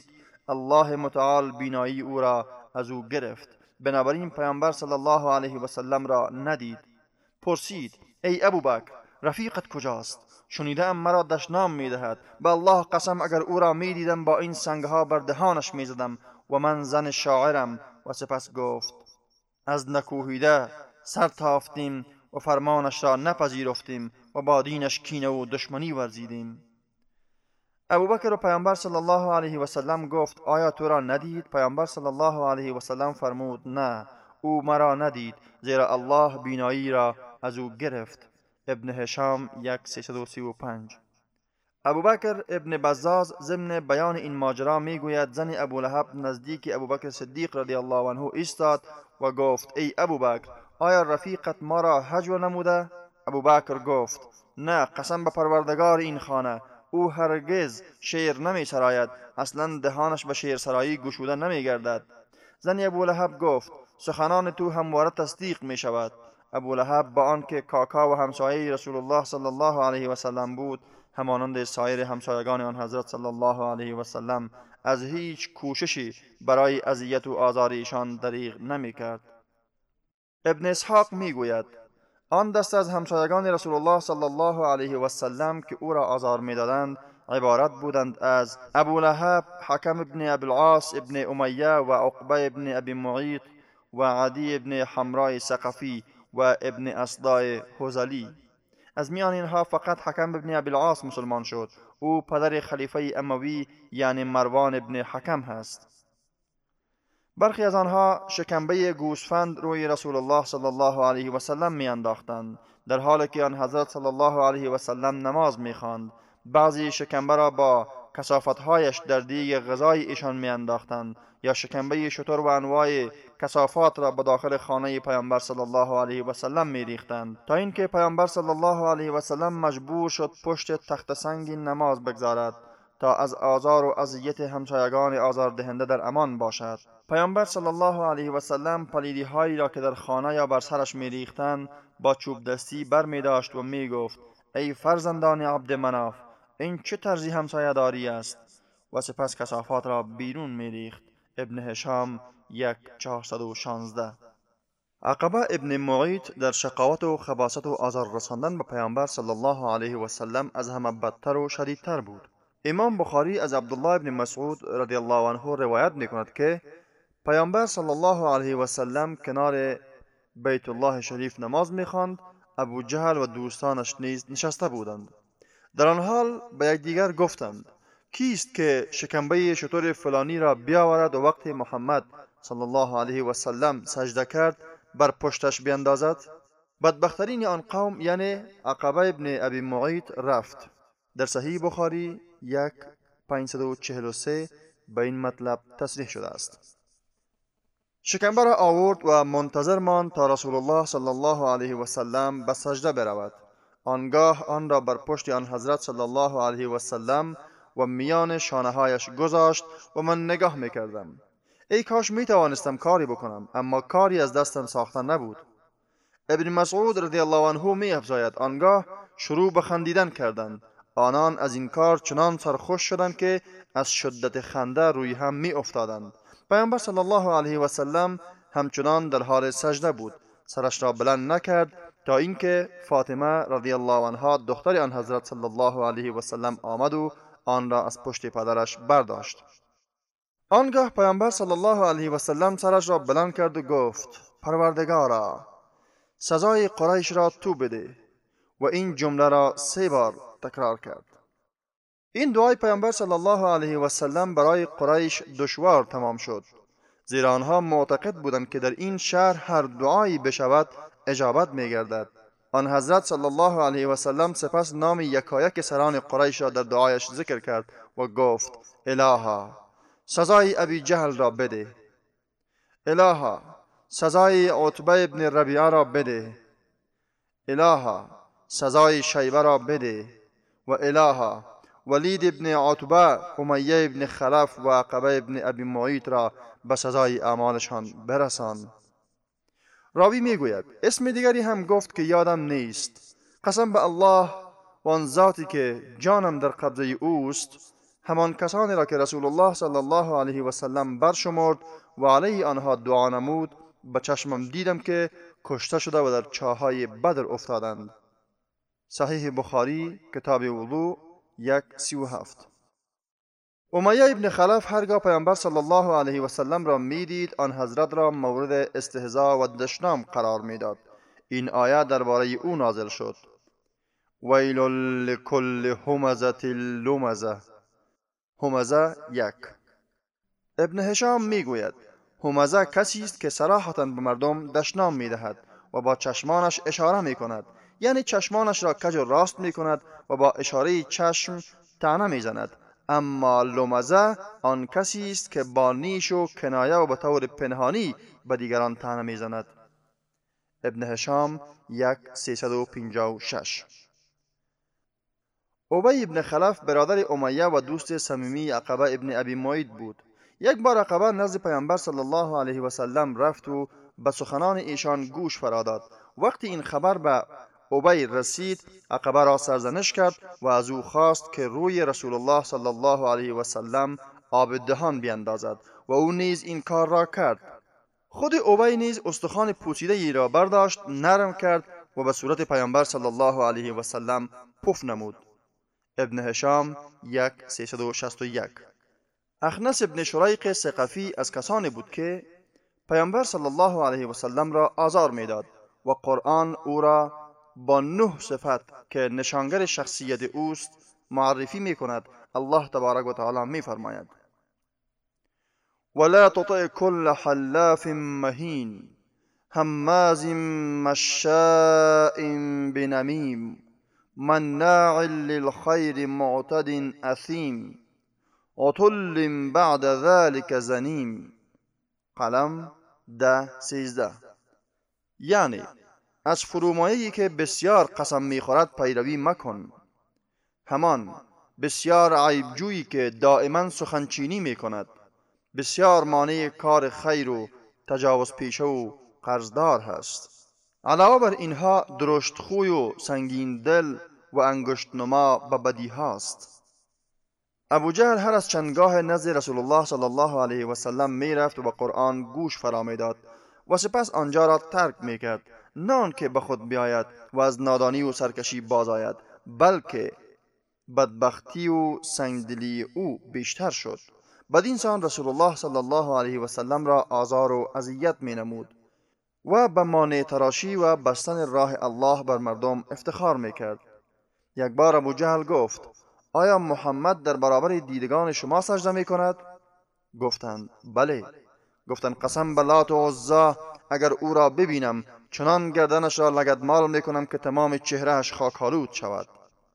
الله متعال بینایی او را از او گرفت، بنابراین پیامبر صلی الله علیه و سلم را ندید. پرسید: ای ابوبکر، رفیقت کجاست؟ شنیده ام مرا دشنام می دهد. به الله قسم اگر او را می دیدم با این سنگها بر دهانش می زدم و من زن شاعرم. و سپس گفت: از نکوهیده سر تافتیم و فرمانش را نپذیرفتیم و با دینش کینه و دشمنی ورزیدیم. ابوبکر و پیامبر صلی الله علیه و سلم گفت: آیا تو را ندید؟ پیامبر صلی الله علیه و سلم فرمود: نه، او مرا ندید، زیرا الله بینایی را از او گرفت. ابن هشام یک سیصد و سی و پنج. ابوبکر ابن بزاز ضمن بیان این ماجرا میگوید زن ابولهب نزدیک ابوبکر صدیق رضی الله عنه ایستاد و گفت: ای ابوبکر، آیا رفیقت ما را هجو نموده؟ ابوبکر گفت: نه، قسم به پروردگار این خانه، او هرگز شعر نمی سراید، اصلا دهانش به شعر سرایی گشوده نمی گردد. زن ابولهب گفت: سخنان تو همواره تصدیق می شود. ابولهب با آنکه کاکا و همسایه رسول الله صلی الله علیه و سلم بود، همانند سایر همسایگان آن حضرت صلی الله علیه و سلم، از هیچ کوششی برای اذیت و آزار ایشان دریغ نمی کرد. ابن اسحاق می گوید: آن دست از همسایگان رسول الله صلی الله علیه و سلم که او را آزار می دادند عبارت بودند از ابولهب، حکم ابن ابی العاص ابن امیه و عقبه ابن ابی معیط و عدی ابن حمرای ثقفی و ابن اصداء هذلی. از میان اینها فقط حکم ابن ابی العاص مسلمان شد. او پدر خلیفه اموی یعنی مروان ابن حکم هست. برخی از آنها شکنبه گوسفند روی رسول الله صلی الله علیه و سلم می انداختند در حالی که آن حضرت صلی الله علیه و سلم نماز می خواند. بعضی شکنبه را با کثافت‌هایش در دیگ غذای ایشان می انداختند یا شکنبه شتر و انواع کثافات را به داخل خانه پیامبر صلی الله علیه و سلم می ریختند تا اینکه پیامبر صلی الله علیه و سلم مجبور شد پشت تخت سنگ نماز بگذارد تا از آزار و اذیت همسایگان آزاردهنده در امان باشد. پیامبر صلی الله علیه و سلم پلیدی هایی را که در خانه یا بر سرش می ریختند با چوب دستی بر می داشت و می گفت: ای فرزندان عبد مناف، این چه طرزی همسایه داری است؟ و سپس کثافات را بیرون می ریخت. ابن هشام یک چهارصد و شانزده. عقبه ابن معیط در شقاوت و خباثت و آزار رساندن به پیامبر صلی الله علیه و سلم از همه بدتر و شدیدتر بود. امام بخاری از عبدالله ابن مسعود رضی الله عنه روایت میکند که پیامبر صلی الله علیه و سلم کنار بیت الله شریف نماز میخواند. ابو جهل و دوستانش نیز نشسته بودند. در آن حال به یکدیگر گفتند: کیست که شکنبه شتر فلانی را بیاورد و وقتی محمد صلی الله علیه و سلم سجده کرد بر پشتش بیندازد؟ بدبخترین آن قوم یعنی عقبه ابن ابی معیط رفت. در صحیح بخاری یک پانصد و چهل و سه به این مطلب تصریح شده است. شکنبه را آورد و منتظر ماند تا رسول الله صلی الله علیه و سلم به سجده برود. آنگاه آن را بر پشت آن حضرت صلی الله علیه و سلم و میان شانه هایش گذاشت و من نگاه میکردم. ای کاش می توانستم کاری بکنم، اما کاری از دستم ساخته نبود. ابن مسعود رضی الله عنه می افزاید: آنگاه شروع به خندیدن کردند. آنان از این کار چنان سرخوش شدند که از شدت خنده روی هم می افتادند. پیامبر صلی الله علیه و سلم همچنان در حال سجده بود. سرش را بلند نکرد تا اینکه فاطمه رضی الله عنها دختر آن حضرت صلی الله علیه و سلم آمد و آن را از پشت پدرش برداشت. آنگاه پیامبر صلی الله علیه و سلم سرش را بلند کرد و گفت: پروردگارا، سزای قریش را تو بده. و این جمله را سه بار تکرار کرد. این دعای پیامبر صلی الله علیه و سلم برای قریش دشوار تمام شد، زیرا آنها معتقد بودند که در این شهر هر دعایی بشود اجابت می گردد. آن حضرت صلی الله علیه و سلم سپس نام یکایک سران قریش را در دعایش ذکر کرد و گفت: الها، سزای ابی جهل را بده. الها، سزای عتبه ابن ربیعه را بده. الها، سزای شیبه را بده. و الها، ولید ابن عتبه، امیه ابن خلف و عقبه ابن ابی معیط را به سزای اعمالشان برسان. راوی میگوید اسم دیگری هم گفت که یادم نیست. قسم به الله و آن ذاتی که جانم در قبضه اوست، همان کسانی را که رسول الله صلی الله علیه و سلم برشمرد و علیه آنها دعا نمود به چشمم دیدم که کشته شده و در چاهای بدر افتادند. صحیح بخاری کتاب وضوء یک سی و هفت. امیه ابن خلف هرگاه پیامبر صلی الله علیه و سلم را میدید آن حضرت را مورد استهزا و دشنام قرار میداد. این آیه درباره او نازل شد: ویل لکل همزة لمزه. همزه یک. ابن هشام میگوید همزه کسی است که صراحتاً به مردم دشنام میدهد و با چشمانش اشاره میکند، یعنی چشمانش را کج و راست میکند و با اشاره چشم طعنه میزند. اما لمزه آن کسی است که با نیش و کنایه و به طور پنهانی به دیگران طعنه میزند. ابن هشام یک سیصد و پنجاه و شش. ابی ابن خلف برادر امیه و دوست صمیمی عقبه ابن ابی معیط بود. یک بار عقبه نزد پیامبر صلی الله علیه و سلم رفت و به سخنان ایشان گوش فراداد. وقتی این خبر به ابی رسید، عقبه را سرزنش کرد و از او خواست که روی رسول الله صلی الله علیه و سلم آب دهان بیندازد و او نیز این کار را کرد. خود ابی نیز استخوان پوسیده ای را برداشت، نرم کرد و به صورت پیامبر صلی الله علیه و سلم پف نمود. ابن هشام یک سیصد و شصت و یک. اخنس ابن شریق ثقفی از کسانی بود که پیامبر صلی الله علیه و سلم را آزار میداد و قرآن او را با نه صفت که نشانگر شخصیت اوست معرفی می کند. الله تبارک و تعالی می فرماید: ولا تطع كل حلاف مهین هماز مشاء بنمیم مناع للخیر معتد اثیم عتل بعد ذلك زنیم. قلم ده سیزده. یعنی از فرومایه‌ای که بسیار قسم می‌خورد پیروی مکن، همان بسیار عیبجویی که دائما سخنچینی می‌کند، بسیار مانع کار خیر و تجاوز پیشه و قرضدار هست. علاوه بر اینها درشت خوی و سنگین دل و انگشت نما به بدی هاست. ابو جهل هر از چندگاه نزد رسول الله صلی الله علیه و سلم می رفت و به قرآن گوش فرا می داد و سپس آنجا را ترک می کرد، نه آنکه به خود بیاید و از نادانی و سرکشی باز آید، بلکه بدبختی و سنگدلی او بیشتر شد. بدین سان رسول الله صلی الله علیه و سلم را آزار و اذیت می نمود و به مانع تراشی و بستن راه الله بر مردم افتخار می کرد. یک بار ابو جهل گفت: آیا محمد در برابر دیدگان شما سجده می کند؟ گفتند بله. گفتند قسم به لات و عزا اگر او را ببینم چنان گردنش را لگدمال می کنم که تمام چهرهش خاکالود شود.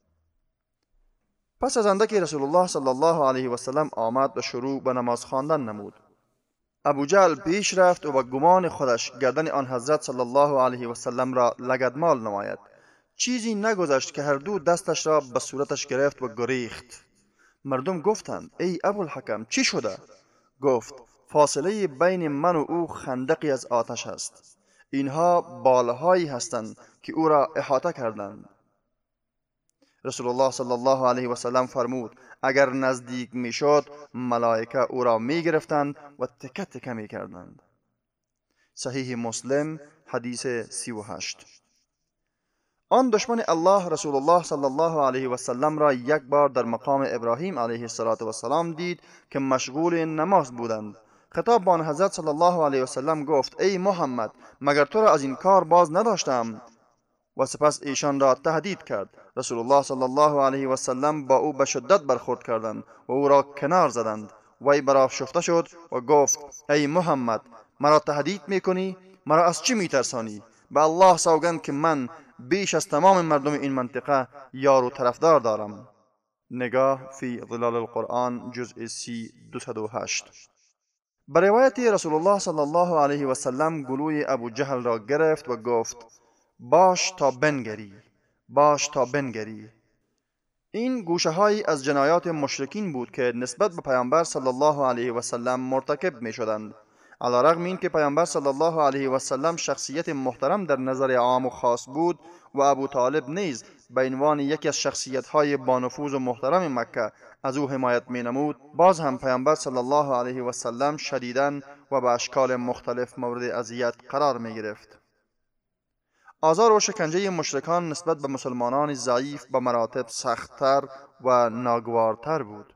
پس از اندکی رسول الله صلی الله علیه و سلم آمد و شروع به نماز خواندن نمود. ابو جهل پیش رفت و با گمان خودش گردن آن حضرت صلی الله علیه و سلم را لگدمال نماید. چیزی نگذشت که هر دو دستش را به صورتش گرفت و گریخت. مردم گفتند ای ابوالحکم چی شده؟ گفت فاصله بین من و او خندقی از آتش است. اینها بالهایی هستند که او را احاطه کردند. رسول الله صلی الله علیه و سلم فرمود اگر نزدیک میشد ملائکه او را می گرفتند و تکه تکه می کردند. صحیح مسلم حدیث سی و هشت. آن دشمن الله رسول الله صلی الله علیه و سلم را یک بار در مقام ابراهیم علیه السلام دید که مشغول نماز بودند. خطاب به آن حضرت صلی الله علیه و سلم گفت ای محمد مگر تو را از این کار باز نداشتم؟ و سپس ایشان را تهدید کرد. رسول الله صلی الله علیه و سلم با او به شدت برخورد کردند و او را کنار زدند. وی برآشفته شد و گفت ای محمد مرا تهدید میکنی؟ مرا از چی میترسانی؟ به الله سوگند که من بیش از تمام مردم این منطقه یار و طرفدار دارم. نگاه فی ظلال القرآن جزء سی دویست و هشت. به روایت رسول الله صلی الله علیه و سلم گلوی ابو جهل را گرفت و گفت باش تا بنگری، باش تا بنگری. این گوشه هایی از جنایات مشرکین بود که نسبت به پیامبر صلی الله علیه و سلم مرتکب می شدند. علیرغم این که پیامبر صلی الله علیه و سلم شخصیت محترم در نظر عام و خاص بود و ابو طالب نیز به عنوان یکی از شخصیت های با نفوذ و محترم مکه از او حمایت می نمود، باز هم پیامبر صلی الله علیه و سلم شدیداً و به اشکال مختلف مورد اذیت قرار می گرفت. آزار و شکنجه مشرکان نسبت به مسلمانان ضعیف به مراتب سختتر و ناگوارتر بود.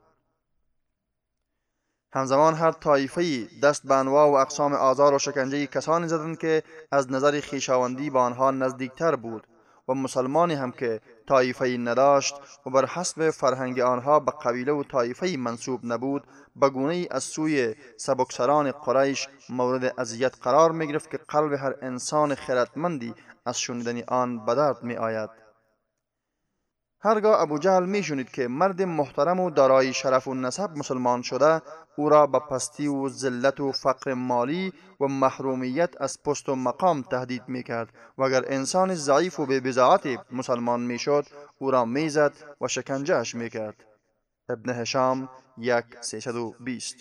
همزمان هر طایفه‌ای دست به انواع و اقسام آزار و شکنجه کسانی زدند که از نظر خویشاوندی به آنها نزدیکتر بود و مسلمانی هم که طایفه‌ای نداشت و بر حسب فرهنگ آنها به قبیله و طایفه‌ای منسوب نبود، به گونه‌ای از سوی سبکسران قریش مورد اذیت قرار می گرفت که قلب هر انسان خردمندی از شنیدن آن به درد می آید. هرگاه ابو جهل می شنید که مرد محترم و دارای شرف و نسب مسلمان شده، او را به پستی و ذلت و فقر مالی و محرومیت از پست و مقام تهدید می کرد و اگر انسان ضعیف و بی بضاعت مسلمان می شد، او را می زد و شکنجه اش می کرد. ابن هشام یک سیصد و بیست.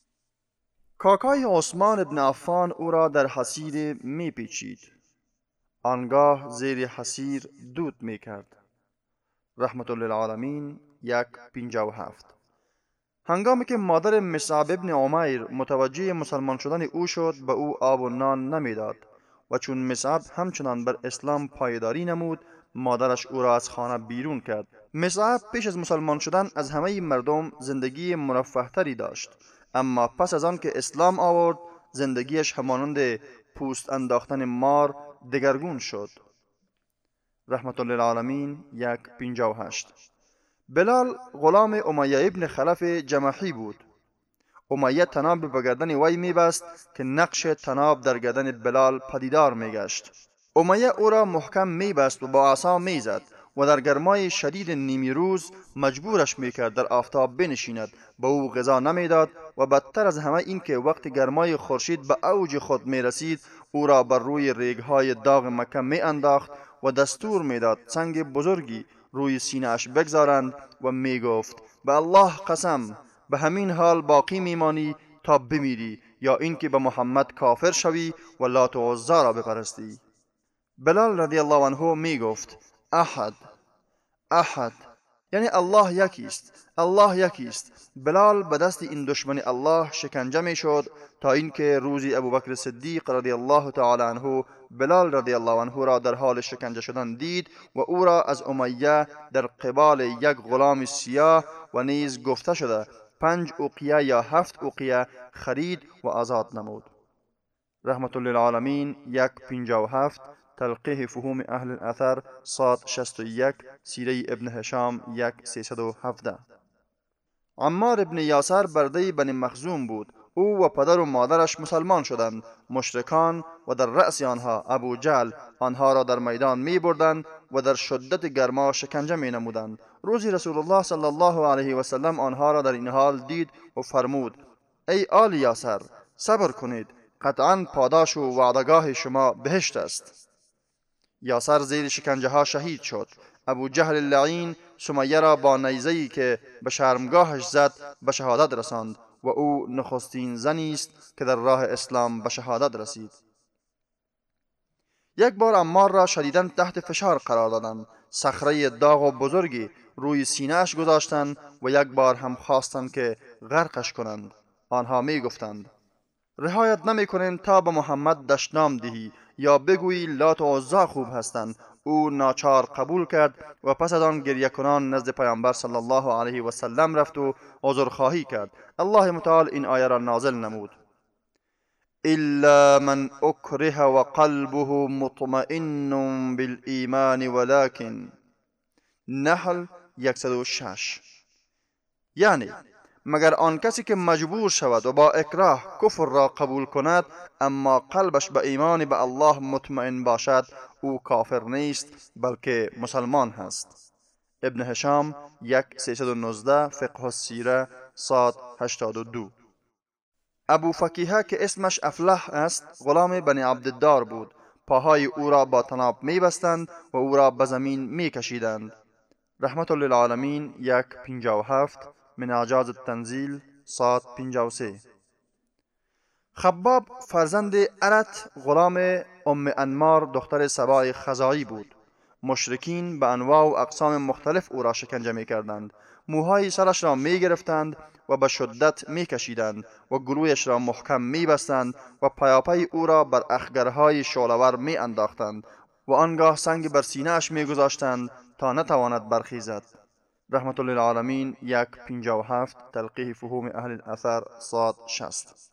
کاکای عثمان ابن عفان او را در حصیر می پیچید. آنگاه زیر حصیر دود می کرد. رحمت للعالمین یک پنجاه و هفت. هنگامی که مادر مصعب ابن عمیر متوجه مسلمان شدن او شد، به او آب و نان نمیداد و چون مصعب همچنان بر اسلام پایداری نمود، مادرش او را از خانه بیرون کرد. مصعب پیش از مسلمان شدن از همه مردم زندگی مرفه تری داشت، اما پس از آن که اسلام آورد زندگیش همانند پوست انداختن مار دگرگون شد. رحمت للعالمین یک پنجاه و هشت. بلال غلام امیه ابن خلف جمحی بود. امیه تناب به گردن وی می بست که نقش تناب در گردن بلال پدیدار می گشت. امیه او را محکم می بست و با عصا می زد و در گرمای شدید نیمی روز مجبورش می کرد در آفتاب بنشیند، به او غذا نمی داد و بدتر از همه این که وقت گرمای خورشید به اوج خود می رسید، او را بر روی ریگهای داغ مکه می انداخت و دستور می داد سنگ بزرگی روی سینه اش بگذارند و می گفت به الله قسم به همین حال باقی میمانی تا بمیری یا اینکه به محمد کافر شوی و لات و عزی را بپرستی. بلال رضی الله عنه می گفت احد احد، یعنی الله یکی است، الله یکی است. بلال به دست این دشمن الله شکنجه می شد تا اینکه روزی ابوبکر صدیق رضی الله تعالی عنه بلال رضی الله عنه را در حال شکنجه شدن دید و او را از امیه در قبال یک غلام سیاه و نیز گفته شده پنج اوقیه یا هفت اوقیه خرید و آزاد نمود. رحمت للعالمین یک پنجاه و هفت. تلقیح فهوم اهل الاثر صاد شصت و یک. سیره ابن هشام یک سیصد و هفده. عمار ابن یاسر برده بنی مخزوم بود. او و پدر و مادرش مسلمان شدند. مشرکان و در رأس آنها ابو جهل آنها را در میدان می بردند و در شدت گرما شکنجه می نمودند. روزی رسول الله صلی الله علیه و سلم آنها را در این حال دید و فرمود ای آل یاسر صبر کنید، قطعاً پاداش و وعدگاه شما بهشت است. یاسر زیر شکنجه ها شهید شد. ابو جهل لعین سمیه را با نیزه‌ای که به شرمگاهش زد به شهادت رساند و او نخستین زنی است که در راه اسلام به شهادت رسید. یک بار عمار را شدیداً تحت فشار قرار دادند. صخره داغ و بزرگی روی سینه اش گذاشتند و یک بار هم خواستند که غرقش کنند. آنها می گفتند رهایت نمی کنیم تا به محمد دشنام دهی یا بگویی لات و عزی خوب هستند. او ناچار قبول کرد و پس از آن گریه کنان نزد پیامبر صلی الله علیه و سلم رفت و عذرخواهی کرد. الله متعال این آیه را نازل نمود الا من اکره و قلبه مطمئن بالایمان ولكن. نحل صد و شش. یعنی مگر آن کسی که مجبور شود و با اکراه کفر را قبول کند اما قلبش به ایمان به الله مطمئن باشد، او کافر نیست بلکه مسلمان هست. ابن هشام یک سیصد و نوزده. فقه السیره صاد هشتاد و دو. ابو فکیه که اسمش افلح است غلام بنی عبدالدار بود. پاهای او را با طناب می بستند و او را به زمین می کشیدند. رحمت للعالمین یک پنجاه و هفت. من اعجاز التنزیل صاد پنجاه و سه. خباب فرزند ارت غلام ام انمار دختر سبای خزاعی بود. مشرکین به انواع و اقسام مختلف او را شکنجه می کردند. موهای سرش را می گرفتند و به شدت می کشیدند و گلویش را محکم می بستند و پیاپی او را بر اخگرهای شعله‌ور می انداختند و آنگاه سنگ بر سینه اش می گذاشتند تا نتواند برخیزد. رحمت للعالمین یک پنجاه و هفت تلقیح فهوم اهل الاثر صاد شست.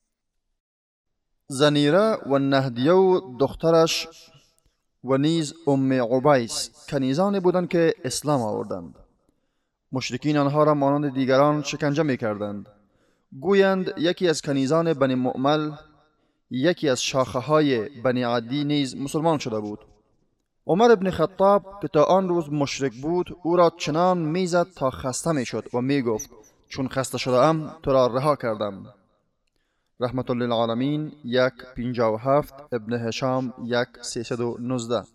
زنیره و نهدیه و دخترش و نیز ام عبیس کنیزانی بودند که اسلام آوردند. مشرکین آنها را مانند دیگران شکنجه می کردند. گویند یکی از کنیزان بنی مؤمل، یکی از شاخه های بنی عدی نیز مسلمان شده بود. عمر ابن خطاب که تا آن روز مشرک بود او را چنان میزد تا خسته می شد و می گفت چون خسته شده ام تو را رها کردم. رحمت للعالمین یک پنجاه و هفت ابن هشام یک سیصد و نوزده.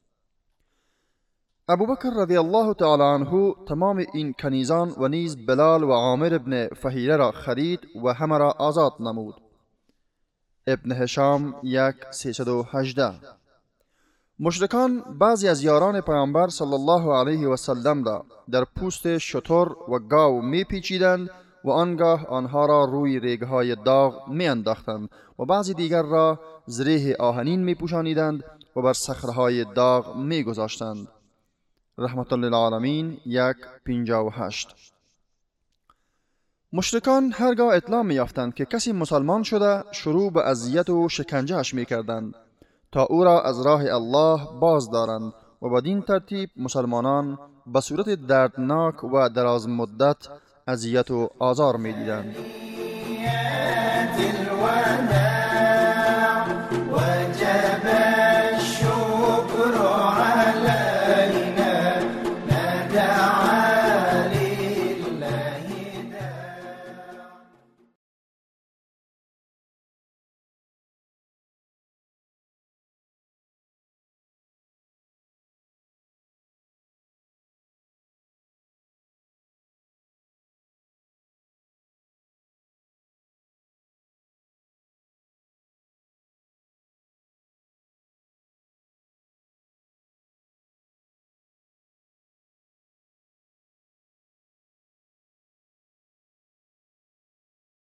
ابوبکر رضی الله تعالی عنه تمام این کنیزان و نیز بلال و عامر ابن فهیره را خرید و همه را آزاد نمود. ابن هشام یک سیصد و هجده. مشرکان بعضی از یاران پیامبر صلی الله علیه و سلم را در پوست شتر و گاو می پیچیدند و آنگاه آنها را روی ریگهای داغ می انداختند و بعضی دیگر را زریح آهنین می پوشانیدند و بر صخره‌های داغ می گذاشتند. رحمت للعالمین یک پنجاه و هشت. مشرکان هرگاه اطلاع می یافتند که کسی مسلمان شده شروع به اذیت و شکنجه اش می کردند تا او را از راه الله باز دارند و بدین ترتیب مسلمانان به صورت دردناک و دراز مدت اذیت و آزار می دیدند.